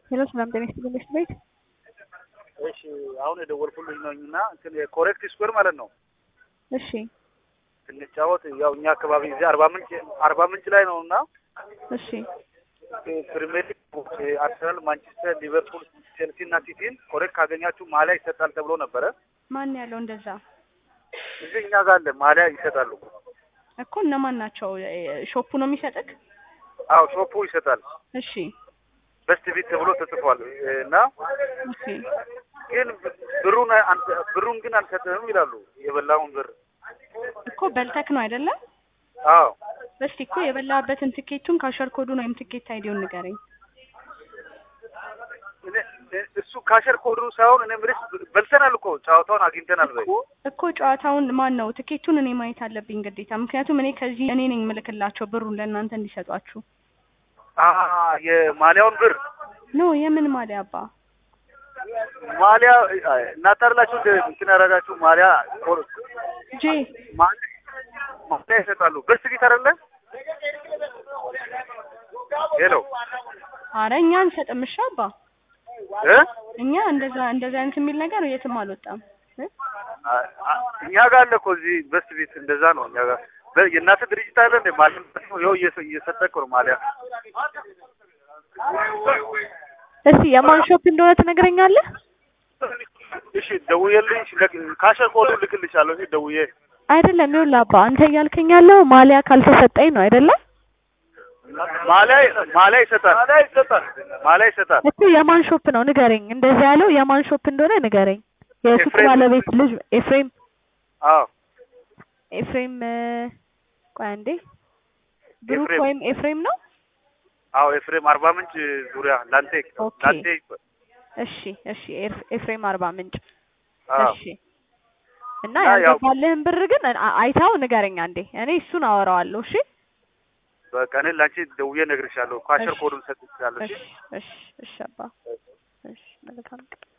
ሄሎ ሰላም ጤና ይስጥልኝ ቤት። እሺ አሁን የደወልኩልኝ ነውና እንትን ኮሬክት ስኩዌር ማለት ነው። እሺ እንጫወት ያው እኛ አካባቢ እዚህ አርባ ምንጭ ላይ ነውና እሺ ፕሪሚየር ሊግ አርሰናል፣ ማንቸስተር፣ ሊቨርፑል፣ ቼልሲ እና ሲቲን ኮሬክት ካገኛችሁ ማሊያ ይሰጣል ተብሎ ነበረ። ማን ያለው እንደዛ? እዚህ እኛ ጋር አለ ማሊያ ይሰጣሉ እኮ እነማን ናቸው? ሾፑ ነው የሚሰጥክ? አዎ ሾፑ ይሰጣል። እሺ በስት ቢት ተብሎ ተጽፏል እና ኦኬ ግን ብሩን ግን አንሰጥህም ይላሉ። የበላውን ብር እኮ በልተክ ነው አይደለ? አዎ እስቲ እኮ የበላበትን ትኬቱን ካሸር ኮዱን ወይም ትኬት አይዲውን ንገረኝ። እሱ ካሸር ኮዱ ሳይሆን እኔ ምንስ በልተናል እኮ ጨዋታውን አግኝተናል በይ እኮ ጨዋታውን ማን ነው? ትኬቱን እኔ ማየት አለብኝ ግዴታ። ምክንያቱም እኔ ከዚህ እኔ ነኝ ምልክላቸው ብሩን ለእናንተ እንዲሰጧችሁ። የማሊያውን ብር ነው የምን ማሊያ አባ? ማሊያ እናታላችሁ እንትን ያደረጋችሁ ማሊያ ጄ ማሊያ ይሰጣሉ። በስት ቢት አይደለ? ሄሎ ኧረ እኛ አንሰጥም። እሺ አባ እኛ እንደዛ አይነት የሚል ነገር የትም አልወጣም። እኛ ጋር አለ እኮ እዚህ በስት ቢት እንደዛ ነው። እኛ ጋር የእናንተ ድርጅት አለ እንደ ማሊያ ነው እየሰጠክ ነው ማሊያ። እስቲ የማን ሾፕ እንደሆነ ትነግረኛለህ? እሺ ደውዬልኝ ካሸር ኮዱ ልክልሻለሁ። እሺ ደውዬ አይደለም ይኸውልህ አባ አንተ እያልከኝ ያለው ማሊያ ካልተሰጠኝ ነው አይደለ? ማሊያ ይሰጣል እኮ የማን ሾፕ ነው ንገረኝ። እንደዛ ያለው የማን ሾፕ እንደሆነ ንገረኝ። የሱቅ ባለቤት ልጅ ኤፍሬም። አዎ ኤፍሬም ቆይ አንዴ ብሩክ ወይም ኤፍሬም ነው? አዎ ኤፍሬም አርባ ምንጭ ዙሪያ ላንቴ። እሺ ኤፍሬም አርባ ምንጭ። አዎ እሺ እና ያልገባልህን ብር ግን አይታው ንገረኝ አንዴ። እኔ እሱን አወራዋለሁ። እሺ በቃ እኔ ላንቺ ደውዬ እነግርሻለሁ። ካሸር ኮዱን ሰጥቻለሁ። እሺ እሺ አባ እሺ መልካም